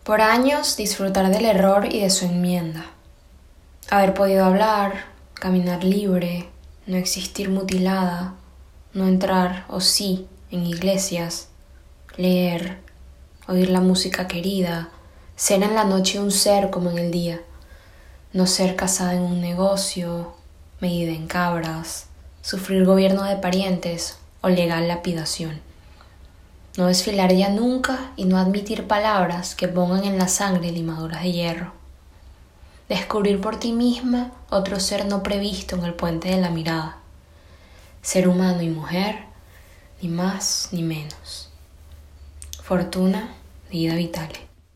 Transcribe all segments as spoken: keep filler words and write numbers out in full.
Por años disfrutar del error y de su enmienda. Haber podido hablar, caminar libre, no existir mutilada, no entrar, o sí, en iglesias, leer, oír la música querida, ser en la noche un ser como en el día, no ser casada en un negocio, medida en cabras, sufrir gobierno de parientes o legal lapidación. No desfilar ya nunca y no admitir palabras que pongan en la sangre limaduras de hierro. Descubrir por ti misma otro ser no previsto en el puente de la mirada. Ser humano y mujer, ni más ni menos. Fortuna de Ida Vitale.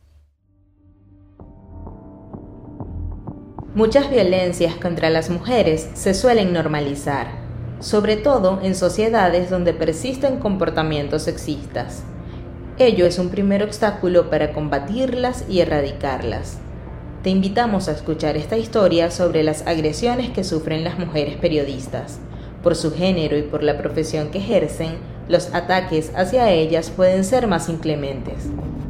Muchas violencias contra las mujeres se suelen normalizar, sobre todo en sociedades donde persisten comportamientos sexistas. Ello es un primer obstáculo para combatirlas y erradicarlas. Te invitamos a escuchar esta historia sobre las agresiones que sufren las mujeres periodistas. Por su género y por la profesión que ejercen, los ataques hacia ellas pueden ser más inclementes.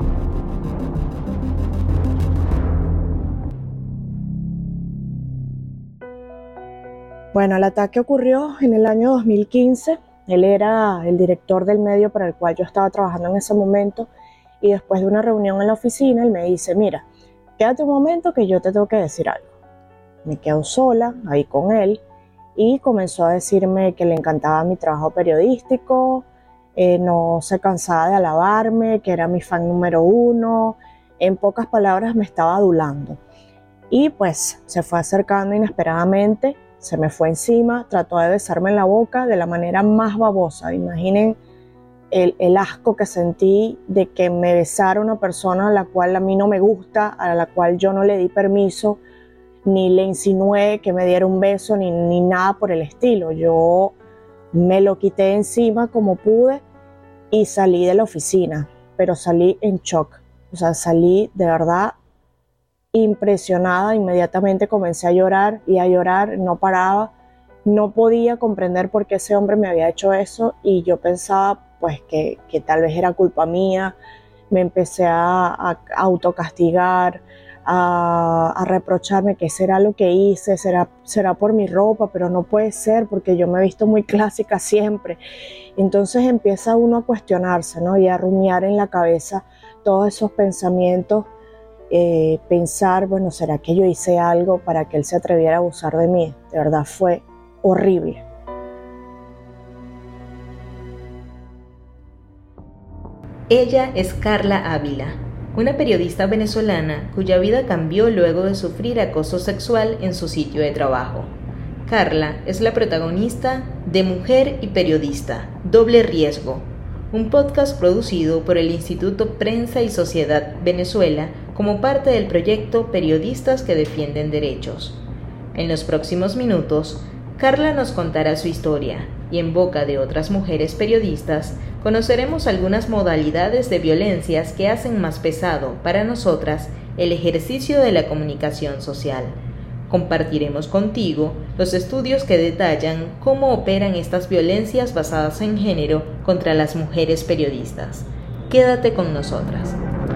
Bueno, el ataque ocurrió en el año dos mil quince. Él era el director del medio para el cual yo estaba trabajando en ese momento, y después de una reunión en la oficina, él me dice: mira, quédate un momento que yo te tengo que decir algo. Me quedo sola ahí con él y comenzó a decirme que le encantaba mi trabajo periodístico, eh, no se cansaba de alabarme, que era mi fan número uno. En pocas palabras, me estaba adulando. Y pues se fue acercando inesperadamente, se me fue encima, trató de besarme en la boca de la manera más babosa. Imaginen el, el asco que sentí de que me besara una persona a la cual a mí no me gusta, a la cual yo no le di permiso, ni le insinué que me diera un beso, ni, ni nada por el estilo. Yo me lo quité encima como pude y salí de la oficina, pero salí en shock. O sea, salí de verdad impresionada. Inmediatamente comencé a llorar y a llorar, no paraba, no podía comprender por qué ese hombre me había hecho eso, y yo pensaba pues que, que tal vez era culpa mía. Me empecé a, a autocastigar, a, a reprocharme que será lo que hice, será, será por mi ropa, pero no puede ser porque yo me he visto muy clásica siempre. Entonces empieza uno a cuestionarse, ¿no? Y a rumiar en la cabeza todos esos pensamientos. Eh, pensar, bueno, ¿será que yo hice algo para que él se atreviera a abusar de mí? De verdad fue horrible. Ella es Carla Ávila, una periodista venezolana cuya vida cambió luego de sufrir acoso sexual en su sitio de trabajo. Carla es la protagonista de Mujer y Periodista, Doble Riesgo, un podcast producido por el Instituto Prensa y Sociedad Venezuela como parte del proyecto Periodistas que Defienden Derechos. En los próximos minutos, Carla nos contará su historia y en boca de otras mujeres periodistas conoceremos algunas modalidades de violencias que hacen más pesado para nosotras el ejercicio de la comunicación social. Compartiremos contigo los estudios que detallan cómo operan estas violencias basadas en género contra las mujeres periodistas. Quédate con nosotras.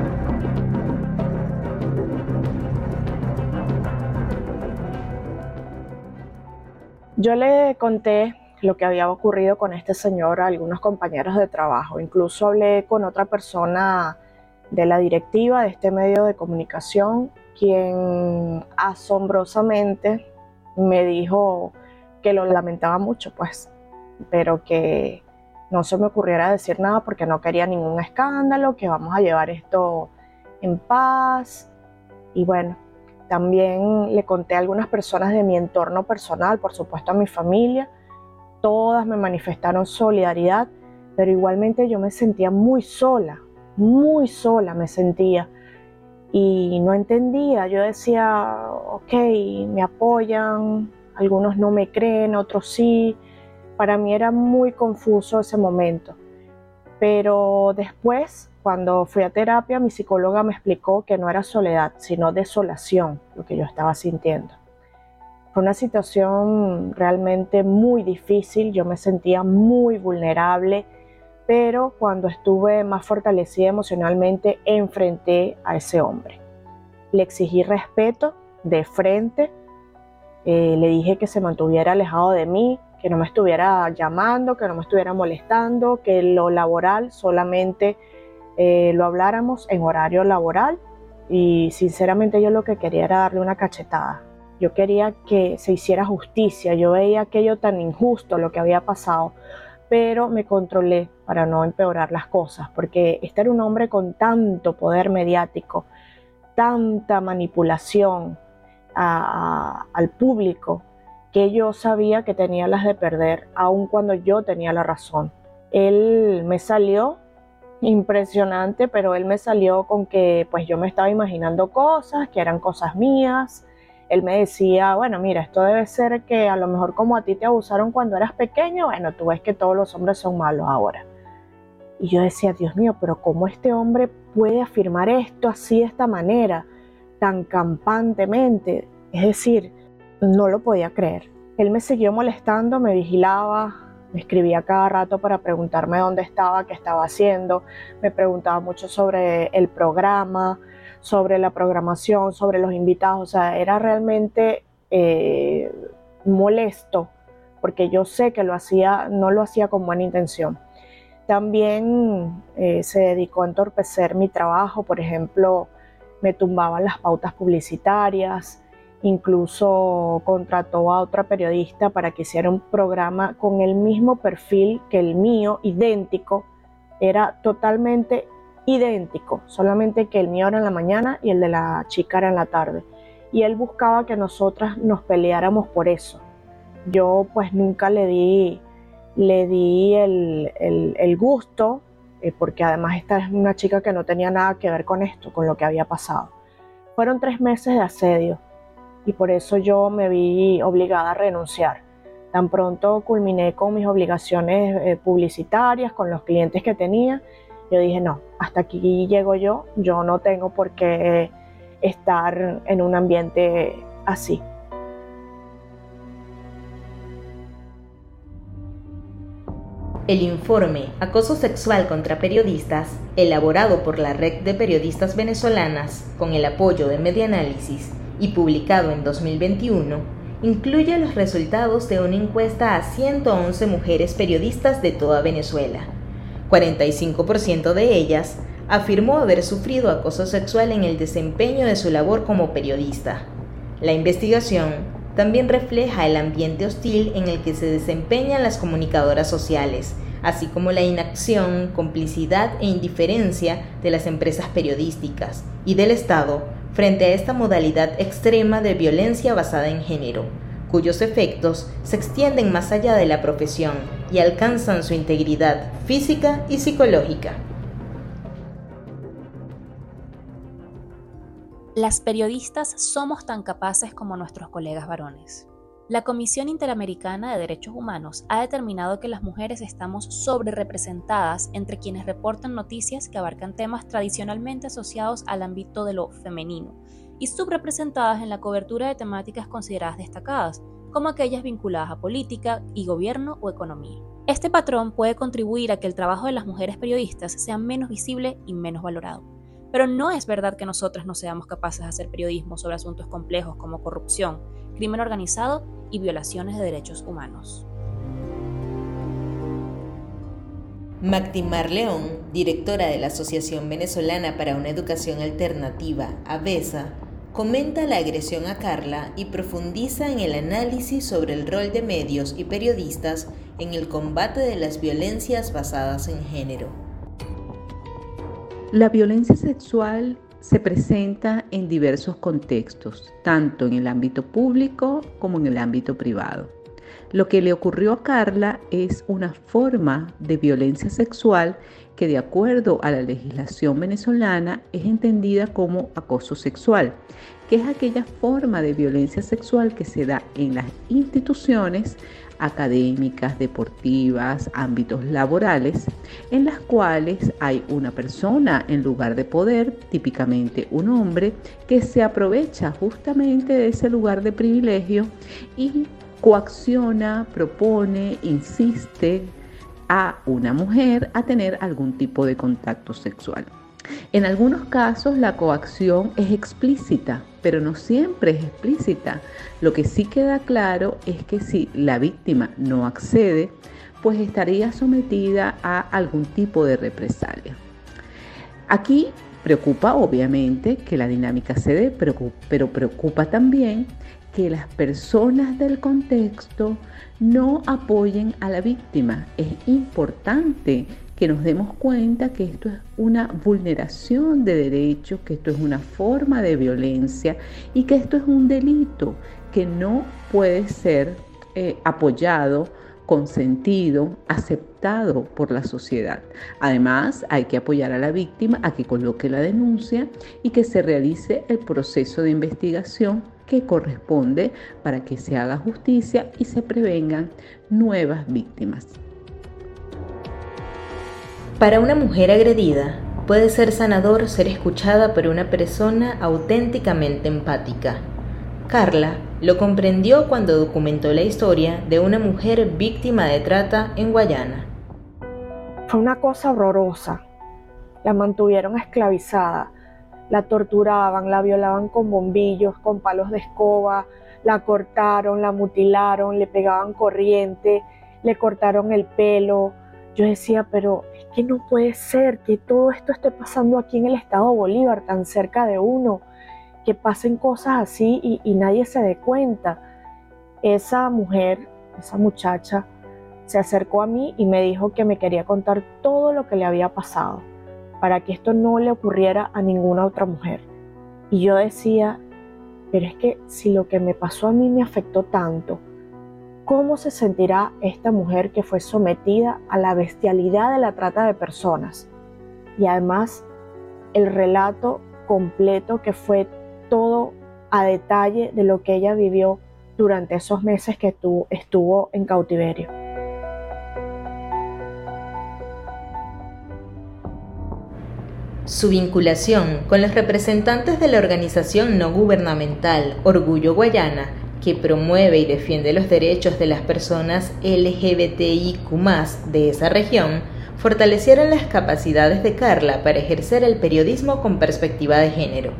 Yo le conté lo que había ocurrido con este señor a algunos compañeros de trabajo. Incluso hablé con otra persona de la directiva de este medio de comunicación, quien asombrosamente me dijo que lo lamentaba mucho, pues, pero que no se me ocurriera decir nada porque no quería ningún escándalo, que vamos a llevar esto en paz. Y bueno, también le conté a algunas personas de mi entorno personal, por supuesto a mi familia. Todas me manifestaron solidaridad, pero igualmente yo me sentía muy sola, muy sola me sentía. Y no entendía, yo decía, ok, me apoyan, algunos no me creen, otros sí. Para mí era muy confuso ese momento. Pero después, cuando fui a terapia, mi psicóloga me explicó que no era soledad, sino desolación, lo que yo estaba sintiendo. Fue una situación realmente muy difícil, yo me sentía muy vulnerable, pero cuando estuve más fortalecida emocionalmente, enfrenté a ese hombre. Le exigí respeto de frente, eh, le dije que se mantuviera alejado de mí, que no me estuviera llamando, que no me estuviera molestando, que lo laboral solamente eh, lo habláramos en horario laboral, y sinceramente yo lo que quería era darle una cachetada. Yo quería que se hiciera justicia, yo veía aquello tan injusto lo que había pasado, pero me controlé para no empeorar las cosas, porque este era un hombre con tanto poder mediático, tanta manipulación a, a, al público, que yo sabía que tenía las de perder, aun cuando yo tenía la razón. Él me salió impresionante, pero él me salió con que pues yo me estaba imaginando cosas, que eran cosas mías. Él me decía, bueno, mira, esto debe ser que a lo mejor como a ti te abusaron cuando eras pequeño, bueno, tú ves que todos los hombres son malos ahora. Y yo decía, Dios mío, pero ¿cómo este hombre puede afirmar esto así de esta manera, tan campantemente? Es decir, no lo podía creer. Él me siguió molestando, me vigilaba, me escribía cada rato para preguntarme dónde estaba, qué estaba haciendo. Me preguntaba mucho sobre el programa, sobre la programación, sobre los invitados. O sea, era realmente eh, molesto, porque yo sé que lo hacía, no lo hacía con buena intención. También eh, se dedicó a entorpecer mi trabajo. Por ejemplo, me tumbaban las pautas publicitarias. Incluso contrató a otra periodista para que hiciera un programa con el mismo perfil que el mío, idéntico. Era totalmente idéntico, solamente que el mío era en la mañana y el de la chica era en la tarde. Y él buscaba que nosotras nos peleáramos por eso. Yo pues nunca le di, le di el, el, el gusto, eh, porque además esta es una chica que no tenía nada que ver con esto, con lo que había pasado. Fueron tres meses de asedio. Y por eso yo me vi obligada a renunciar. Tan pronto culminé con mis obligaciones eh, publicitarias, con los clientes que tenía, yo dije, no, hasta aquí llego yo, yo no tengo por qué estar en un ambiente así. El informe Acoso sexual contra periodistas, elaborado por la Red de Periodistas Venezolanas con el apoyo de Medianálisis y publicado en dos mil veintiuno, incluye los resultados de una encuesta a ciento once mujeres periodistas de toda Venezuela. cuarenta y cinco por ciento de ellas afirmó haber sufrido acoso sexual en el desempeño de su labor como periodista. La investigación también refleja el ambiente hostil en el que se desempeñan las comunicadoras sociales, así como la inacción, complicidad e indiferencia de las empresas periodísticas y del Estado frente a esta modalidad extrema de violencia basada en género, cuyos efectos se extienden más allá de la profesión y alcanzan su integridad física y psicológica. Las periodistas somos tan capaces como nuestros colegas varones. La Comisión Interamericana de Derechos Humanos ha determinado que las mujeres estamos sobrerepresentadas entre quienes reportan noticias que abarcan temas tradicionalmente asociados al ámbito de lo femenino y subrepresentadas en la cobertura de temáticas consideradas destacadas, como aquellas vinculadas a política y gobierno o economía. Este patrón puede contribuir a que el trabajo de las mujeres periodistas sea menos visible y menos valorado. Pero no es verdad que nosotras no seamos capaces de hacer periodismo sobre asuntos complejos como corrupción, crimen organizado y violaciones de derechos humanos. Mactimar León, directora de la Asociación Venezolana para una Educación Alternativa, AVESA, comenta la agresión a Carla y profundiza en el análisis sobre el rol de medios y periodistas en el combate de las violencias basadas en género. La violencia sexual se presenta en diversos contextos, tanto en el ámbito público como en el ámbito privado. Lo que le ocurrió a Carla es una forma de violencia sexual que, de acuerdo a la legislación venezolana, es entendida como acoso sexual, que es aquella forma de violencia sexual que se da en las instituciones académicas, deportivas, ámbitos laborales, en las cuales hay una persona en lugar de poder, típicamente un hombre, que se aprovecha justamente de ese lugar de privilegio y coacciona, propone, insiste a una mujer a tener algún tipo de contacto sexual. En algunos casos la coacción es explícita, pero no siempre es explícita. Lo que sí queda claro es que si la víctima no accede, pues estaría sometida a algún tipo de represalia. Aquí preocupa obviamente que la dinámica se dé, pero preocupa también que las personas del contexto no apoyen a la víctima. Es importante que nos demos cuenta que esto es una vulneración de derechos, que esto es una forma de violencia y que esto es un delito que no puede ser eh, apoyado, consentido, aceptado por la sociedad. Además, hay que apoyar a la víctima a que coloque la denuncia y que se realice el proceso de investigación que corresponde para que se haga justicia y se prevengan nuevas víctimas. Para una mujer agredida, puede ser sanador ser escuchada por una persona auténticamente empática. Carla lo comprendió cuando documentó la historia de una mujer víctima de trata en Guayana. Fue una cosa horrorosa. La mantuvieron esclavizada, la torturaban, la violaban con bombillos, con palos de escoba, la cortaron, la mutilaron, le pegaban corriente, le cortaron el pelo. Yo decía, pero es que no puede ser que todo esto esté pasando aquí en el estado Bolívar, tan cerca de uno, que pasen cosas así y, y nadie se dé cuenta. Esa mujer, esa muchacha, se acercó a mí y me dijo que me quería contar todo lo que le había pasado, para que esto no le ocurriera a ninguna otra mujer. Y yo decía, pero es que si lo que me pasó a mí me afectó tanto, ¿cómo se sentirá esta mujer que fue sometida a la bestialidad de la trata de personas? Y además, el relato completo que fue todo a detalle de lo que ella vivió durante esos meses que estuvo, estuvo en cautiverio. Su vinculación con los representantes de la organización no gubernamental Orgullo Guayana, que promueve y defiende los derechos de las personas L G B T I Q más, de esa región, fortalecieron las capacidades de Carla para ejercer el periodismo con perspectiva de género.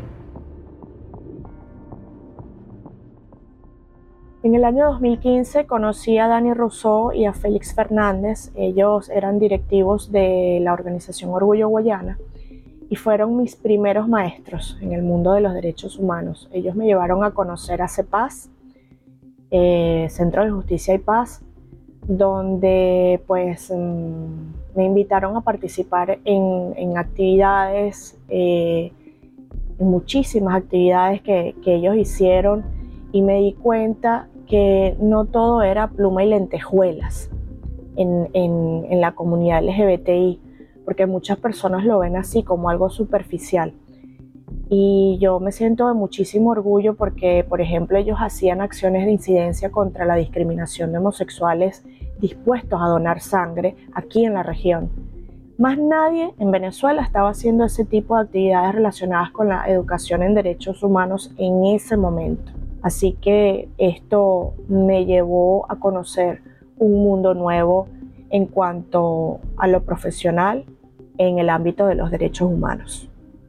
En el año dos mil quince conocí a Dani Rousseau y a Félix Fernández. Ellos eran directivos de la organización Orgullo Guayana y fueron mis primeros maestros en el mundo de los derechos humanos. Ellos me llevaron a conocer a CEPAZ, eh, Centro de Justicia y Paz, donde pues mmm, me invitaron a participar en, en actividades, eh, en muchísimas actividades que, que ellos hicieron, y me di cuenta que no todo era pluma y lentejuelas en, en, en la comunidad L G B T I, porque muchas personas lo ven así como algo superficial. Y yo me siento de muchísimo orgullo porque, por ejemplo, ellos hacían acciones de incidencia contra la discriminación de homosexuales dispuestos a donar sangre aquí en la región. Más nadie en Venezuela estaba haciendo ese tipo de actividades relacionadas con la educación en derechos humanos en ese momento. Así que esto me llevó a conocer un mundo nuevo en cuanto a lo profesional en el ámbito de los derechos humanos.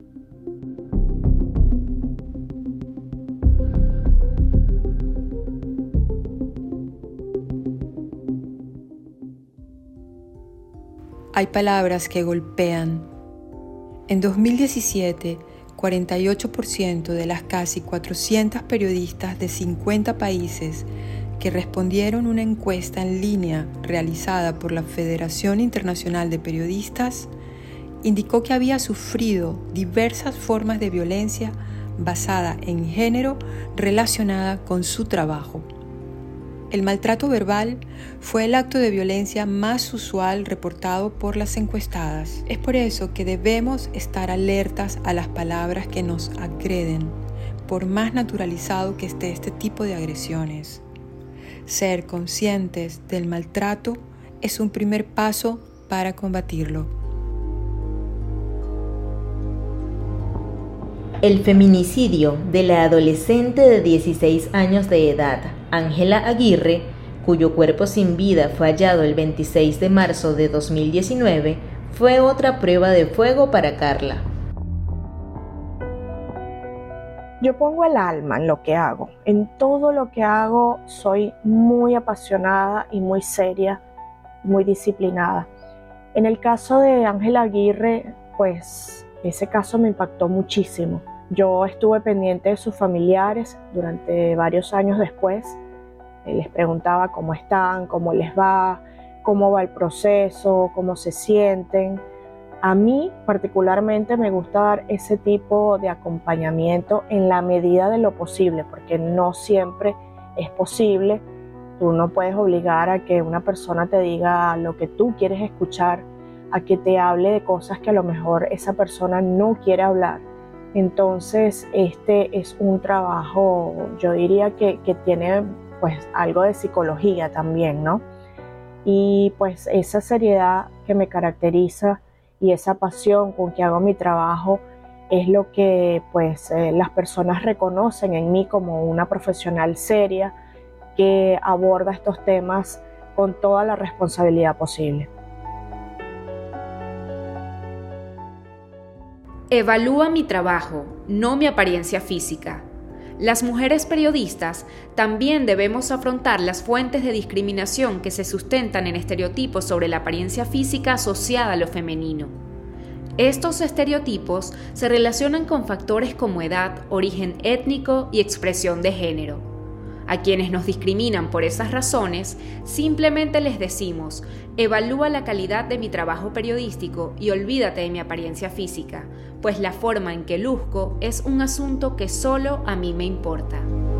Hay palabras que golpean. En dos mil diecisiete, cuarenta y ocho por ciento de las casi cuatrocientas periodistas de cincuenta países que respondieron una encuesta en línea realizada por la Federación Internacional de Periodistas indicó que había sufrido diversas formas de violencia basada en género relacionada con su trabajo. El maltrato verbal fue el acto de violencia más usual reportado por las encuestadas. Es por eso que debemos estar alertas a las palabras que nos agreden, por más naturalizado que esté este tipo de agresiones. Ser conscientes del maltrato es un primer paso para combatirlo. El feminicidio de la adolescente de dieciséis años de edad, Ángela Aguirre, cuyo cuerpo sin vida fue hallado el veintiséis de marzo de dos mil diecinueve, fue otra prueba de fuego para Carla. Yo pongo el alma en lo que hago. En todo lo que hago soy muy apasionada y muy seria, muy disciplinada. En el caso de Ángela Aguirre, pues ese caso me impactó muchísimo. Yo estuve pendiente de sus familiares durante varios años después. Les preguntaba cómo están, cómo les va, cómo va el proceso, cómo se sienten. A mí particularmente me gusta dar ese tipo de acompañamiento en la medida de lo posible, porque no siempre es posible. Tú no puedes obligar a que una persona te diga lo que tú quieres escuchar, a que te hable de cosas que a lo mejor esa persona no quiere hablar. Entonces este es un trabajo, yo diría que, que tiene pues algo de psicología también, ¿no? Y pues esa seriedad que me caracteriza y esa pasión con que hago mi trabajo es lo que pues eh, las personas reconocen en mí como una profesional seria que aborda estos temas con toda la responsabilidad posible. Evalúa mi trabajo, no mi apariencia física. Las mujeres periodistas también debemos afrontar las fuentes de discriminación que se sustentan en estereotipos sobre la apariencia física asociada a lo femenino. Estos estereotipos se relacionan con factores como edad, origen étnico y expresión de género. A quienes nos discriminan por esas razones, simplemente les decimos: evalúa la calidad de mi trabajo periodístico y olvídate de mi apariencia física, pues la forma en que luzco es un asunto que solo a mí me importa.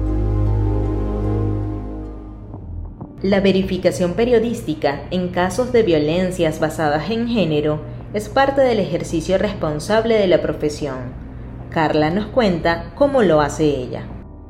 La verificación periodística en casos de violencias basadas en género es parte del ejercicio responsable de la profesión. Carla nos cuenta cómo lo hace ella.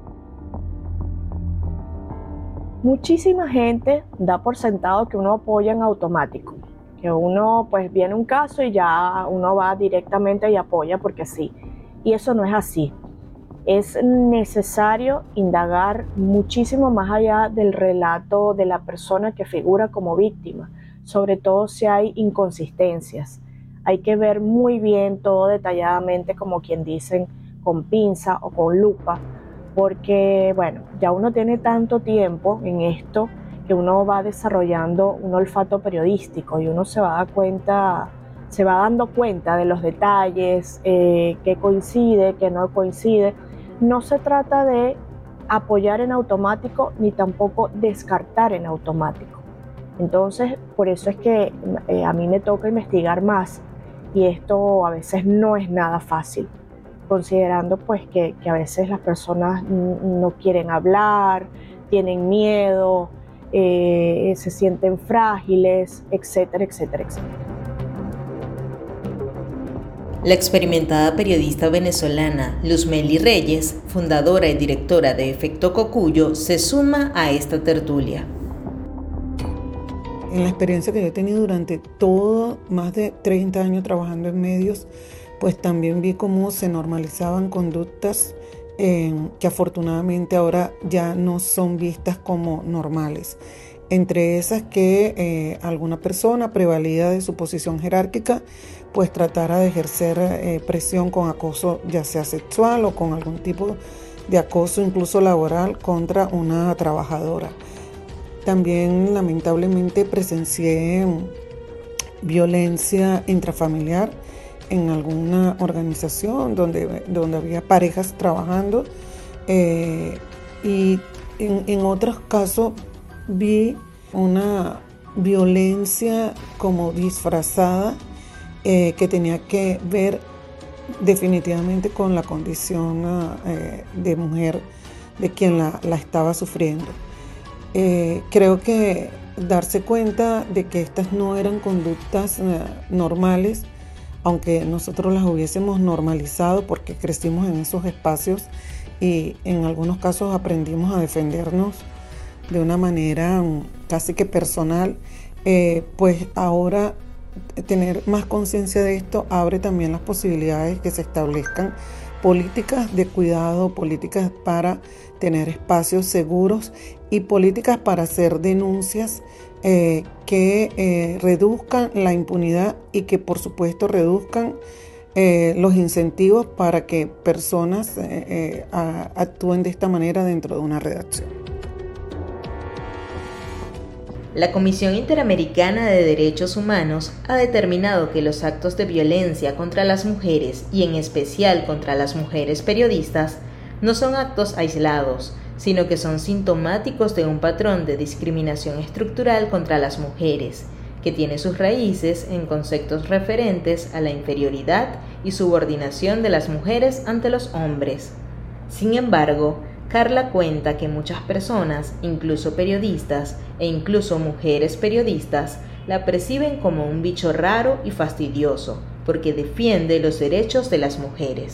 Muchísima gente da por sentado que uno apoya en automático, que uno pues viene un caso y ya uno va directamente y apoya porque sí. Y eso no es así. Es necesario indagar muchísimo más allá del relato de la persona que figura como víctima, sobre todo si hay inconsistencias. Hay que ver muy bien todo detalladamente, como quien dicen, con pinza o con lupa, porque bueno, ya uno tiene tanto tiempo en esto que uno va desarrollando un olfato periodístico y uno se va a dar cuenta, se va dando cuenta de los detalles, eh, qué coincide, qué no coincide. No se trata de apoyar en automático ni tampoco descartar en automático. Entonces, por eso es que eh, a mí me toca investigar más y esto a veces no es nada fácil, considerando pues que, que a veces las personas no quieren hablar, tienen miedo, eh, se sienten frágiles, etcétera, etcétera, etcétera. La experimentada periodista venezolana Luzmeli Reyes, fundadora y directora de Efecto Cocuyo, se suma a esta tertulia. En la experiencia que yo he tenido durante todo, más de treinta años trabajando en medios, pues también vi cómo se normalizaban conductas eh, que afortunadamente ahora ya no son vistas como normales. Entre esas que eh, alguna persona prevalida de su posición jerárquica, pues tratara de ejercer eh, presión con acoso, ya sea sexual o con algún tipo de acoso incluso laboral contra una trabajadora. También lamentablemente presencié violencia intrafamiliar en alguna organización donde, donde había parejas trabajando eh, y en, en otros casos vi una violencia como disfrazada eh, que tenía que ver definitivamente con la condición eh, de mujer de quien la, la estaba sufriendo. Eh, creo que darse cuenta de que estas no eran conductas eh, normales, aunque nosotros las hubiésemos normalizado porque crecimos en esos espacios y en algunos casos aprendimos a defendernos de una manera casi que personal, eh, pues ahora tener más conciencia de esto abre también las posibilidades que se establezcan políticas de cuidado, políticas para tener espacios seguros y políticas para hacer denuncias eh, que eh, reduzcan la impunidad y que por supuesto reduzcan eh, los incentivos para que personas eh, eh, a, actúen de esta manera dentro de una redacción. La Comisión Interamericana de Derechos Humanos ha determinado que los actos de violencia contra las mujeres y en especial contra las mujeres periodistas no son actos aislados, sino que son sintomáticos de un patrón de discriminación estructural contra las mujeres, que tiene sus raíces en conceptos referentes a la inferioridad y subordinación de las mujeres ante los hombres. Sin embargo, Carla cuenta que muchas personas, incluso periodistas e incluso mujeres periodistas, la perciben como un bicho raro y fastidioso, porque defiende los derechos de las mujeres.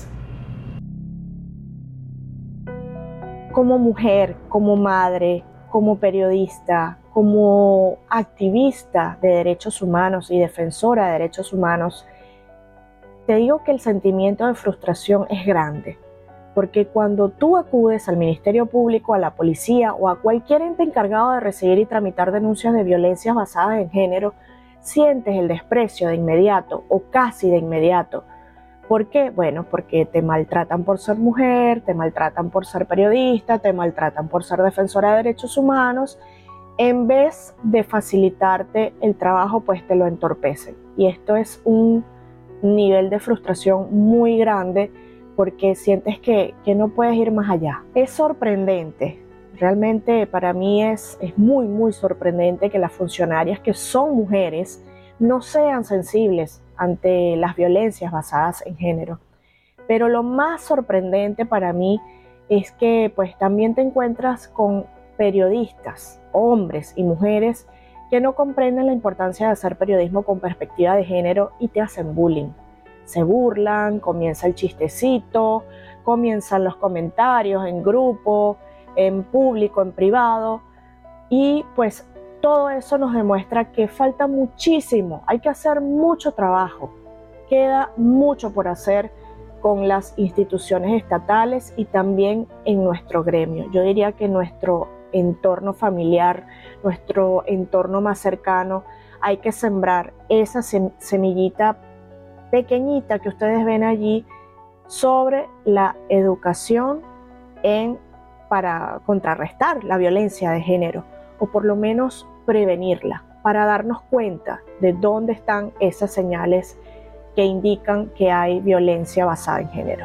Como mujer, como madre, como periodista, como activista de derechos humanos y defensora de derechos humanos, te digo que el sentimiento de frustración es grande. Porque cuando tú acudes al Ministerio Público, a la policía o a cualquier ente encargado de recibir y tramitar denuncias de violencias basadas en género, sientes el desprecio de inmediato o casi de inmediato. ¿Por qué? Bueno, porque te maltratan por ser mujer, te maltratan por ser periodista, te maltratan por ser defensora de derechos humanos. En vez de facilitarte el trabajo, pues te lo entorpecen. Y esto es un nivel de frustración muy grande, porque sientes que, que no puedes ir más allá. Es sorprendente, realmente para mí es, es muy, muy sorprendente que las funcionarias que son mujeres no sean sensibles ante las violencias basadas en género. Pero lo más sorprendente para mí es que pues también te encuentras con periodistas, hombres y mujeres, que no comprenden la importancia de hacer periodismo con perspectiva de género y te hacen bullying. Se burlan, comienza el chistecito, comienzan los comentarios en grupo, en público, en privado, y pues todo eso nos demuestra que falta muchísimo, hay que hacer mucho trabajo, queda mucho por hacer con las instituciones estatales y también en nuestro gremio. Yo diría que nuestro entorno familiar, nuestro entorno más cercano, hay que sembrar esa semillita pequeñita que ustedes ven allí sobre la educación en, para contrarrestar la violencia de género o por lo menos prevenirla, para darnos cuenta de dónde están esas señales que indican que hay violencia basada en género.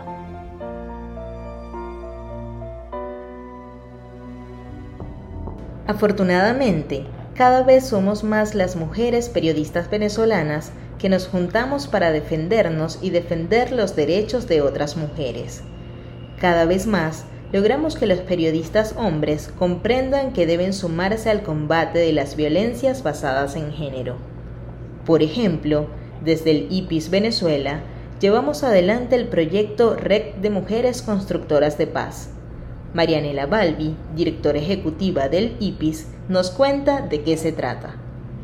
Afortunadamente, cada vez somos más las mujeres periodistas venezolanas que nos juntamos para defendernos y defender los derechos de otras mujeres. Cada vez más, logramos que los periodistas hombres comprendan que deben sumarse al combate de las violencias basadas en género. Por ejemplo, desde el I P I S Venezuela, llevamos adelante el proyecto Red de Mujeres Constructoras de Paz. Marianela Balbi, directora ejecutiva del I P I S, nos cuenta de qué se trata.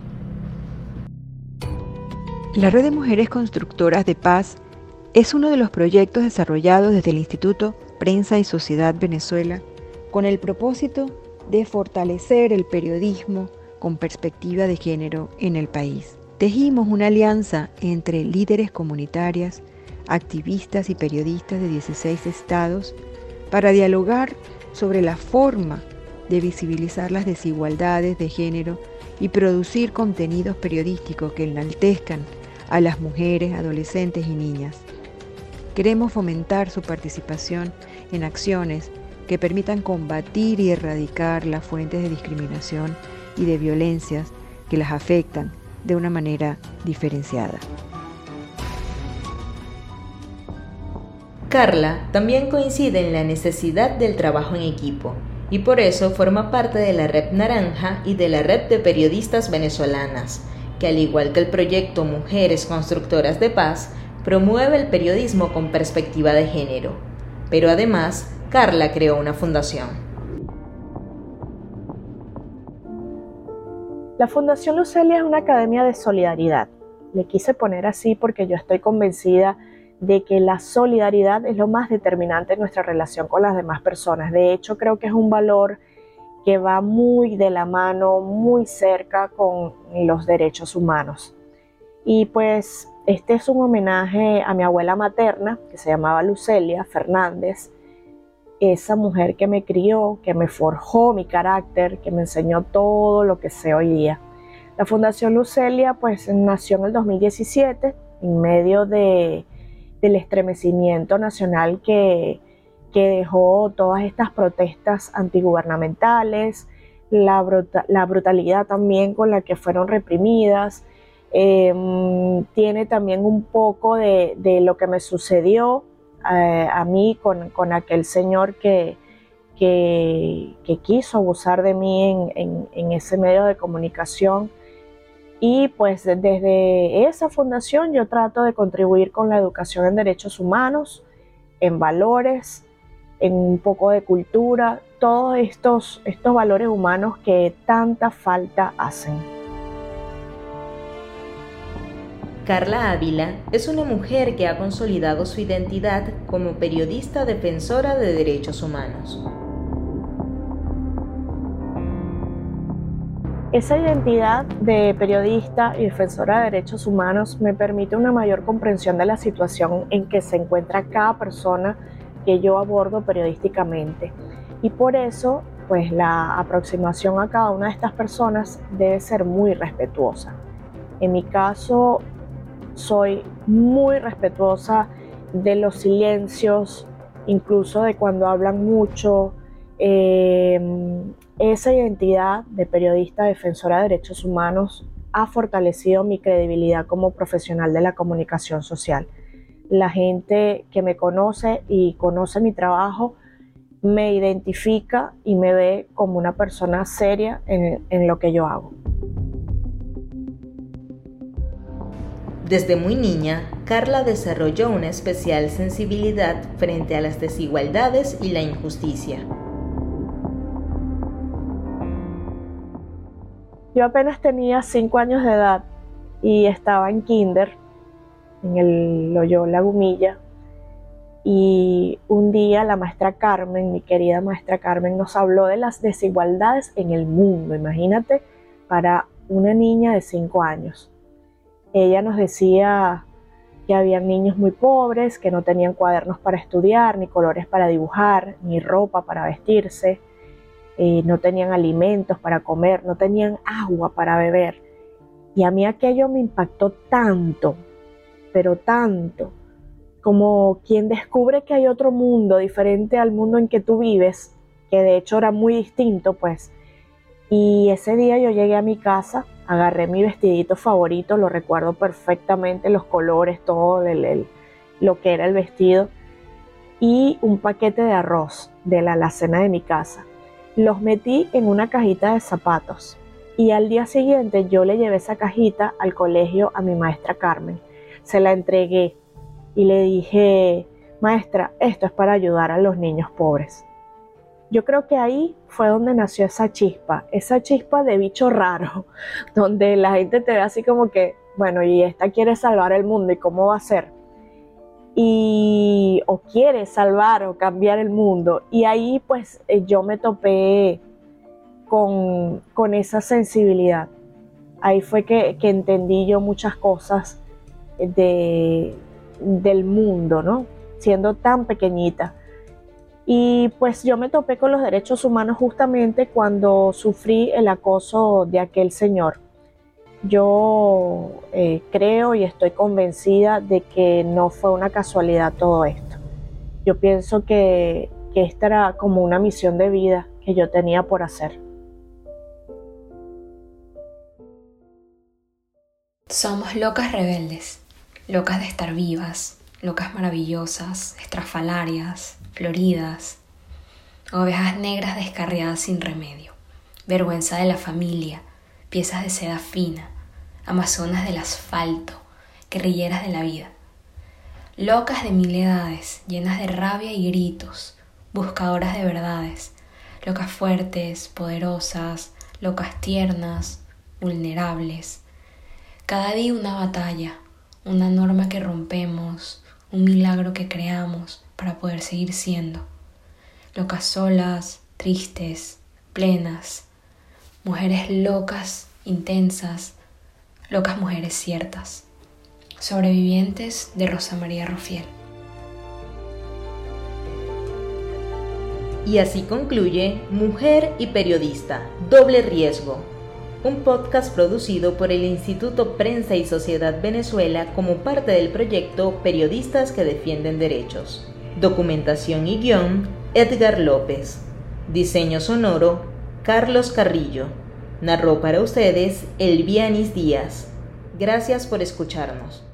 La Red de Mujeres Constructoras de Paz es uno de los proyectos desarrollados desde el Instituto Prensa y Sociedad Venezuela con el propósito de fortalecer el periodismo con perspectiva de género en el país. Tejimos una alianza entre líderes comunitarias, activistas y periodistas de dieciséis estados para dialogar sobre la forma de visibilizar las desigualdades de género y producir contenidos periodísticos que enaltezcan a las mujeres, adolescentes y niñas. Queremos fomentar su participación en acciones que permitan combatir y erradicar las fuentes de discriminación y de violencias que las afectan de una manera diferenciada. Carla también coincide en la necesidad del trabajo en equipo y por eso forma parte de la Red Naranja y de la Red de Periodistas Venezolanas, que al igual que el proyecto Mujeres Constructoras de Paz, promueve el periodismo con perspectiva de género. Pero además, Carla creó una fundación. La Fundación Lucelia es una academia de solidaridad. Le quise poner así porque yo estoy convencida de que la solidaridad es lo más determinante en nuestra relación con las demás personas. De hecho, creo que es un valor que va muy de la mano, muy cerca con los derechos humanos. Y pues este es un homenaje a mi abuela materna, que se llamaba Lucelia Fernández, esa mujer que me crió, que me forjó mi carácter, que me enseñó todo lo que sé hoy día. La Fundación Lucelia pues nació en el dos mil diecisiete, en medio de, del estremecimiento nacional que, que dejó todas estas protestas antigubernamentales, la, bruta, la brutalidad también con la que fueron reprimidas. Eh, tiene también un poco de, de lo que me sucedió eh, a mí con, con aquel señor que, que, que quiso abusar de mí en, en, en ese medio de comunicación. Y pues desde esa fundación yo trato de contribuir con la educación en derechos humanos, en valores, en un poco de cultura, todos estos, estos valores humanos que tanta falta hacen. Carla Ávila es una mujer que ha consolidado su identidad como periodista defensora de derechos humanos. Esa identidad de periodista y defensora de derechos humanos me permite una mayor comprensión de la situación en que se encuentra cada persona que yo abordo periodísticamente. Y por eso, pues la aproximación a cada una de estas personas debe ser muy respetuosa. En mi caso, soy muy respetuosa de los silencios, incluso de cuando hablan mucho. Eh, esa identidad de periodista defensora de derechos humanos ha fortalecido mi credibilidad como profesional de la comunicación social. La gente que me conoce y conoce mi trabajo me identifica y me ve como una persona seria en, en lo que yo hago. Desde muy niña, Carla desarrolló una especial sensibilidad frente a las desigualdades y la injusticia. Yo apenas tenía cinco años de edad y estaba en kinder, en el Loyola Gumilla, y un día la maestra Carmen, mi querida maestra Carmen, nos habló de las desigualdades en el mundo. Imagínate, para una niña de cinco años. Ella nos decía que había niños muy pobres, que no tenían cuadernos para estudiar, ni colores para dibujar, ni ropa para vestirse. Eh, no tenían alimentos para comer, no tenían agua para beber. Y a mí aquello me impactó tanto, pero tanto, como quien descubre que hay otro mundo diferente al mundo en que tú vives, que de hecho era muy distinto, pues. Y ese día yo llegué a mi casa, agarré mi vestidito favorito, lo recuerdo perfectamente, los colores, todo el, el, lo que era el vestido, y un paquete de arroz de la alacena de mi casa. Los metí en una cajita de zapatos y al día siguiente yo le llevé esa cajita al colegio a mi maestra Carmen. Se la entregué y le dije, maestra, esto es para ayudar a los niños pobres. Yo creo que ahí fue donde nació esa chispa, esa chispa de bicho raro, donde la gente te ve así como que, bueno, y esta quiere salvar el mundo, ¿y cómo va a ser? Y o quiere salvar o cambiar el mundo. Y ahí pues yo me topé con, con esa sensibilidad. Ahí fue que, que entendí yo muchas cosas de, del mundo, ¿no? Siendo tan pequeñita. Y pues yo me topé con los derechos humanos justamente cuando sufrí el acoso de aquel señor. Yo eh, creo y estoy convencida de que no fue una casualidad todo esto. Yo pienso que, que esta era como una misión de vida que yo tenía por hacer. Somos locas rebeldes, locas de estar vivas, locas maravillosas, estrafalarias, floridas, ovejas negras descarriadas sin remedio, vergüenza de la familia, piezas de seda fina, amazonas del asfalto, guerrilleras de la vida. Locas de mil edades, llenas de rabia y gritos, buscadoras de verdades, locas fuertes, poderosas, locas tiernas, vulnerables. Cada día una batalla, una norma que rompemos, un milagro que creamos para poder seguir siendo. Locas solas, tristes, plenas, mujeres locas, intensas, locas mujeres ciertas. Sobrevivientes de Rosa María Rufiel. Y así concluye Mujer y Periodista, Doble Riesgo, un podcast producido por el Instituto Prensa y Sociedad Venezuela como parte del proyecto Periodistas que Defienden Derechos. Documentación y guión, Edgar López. Diseño sonoro, Carlos Carrillo. Narró para ustedes Elvianis Díaz. Gracias por escucharnos.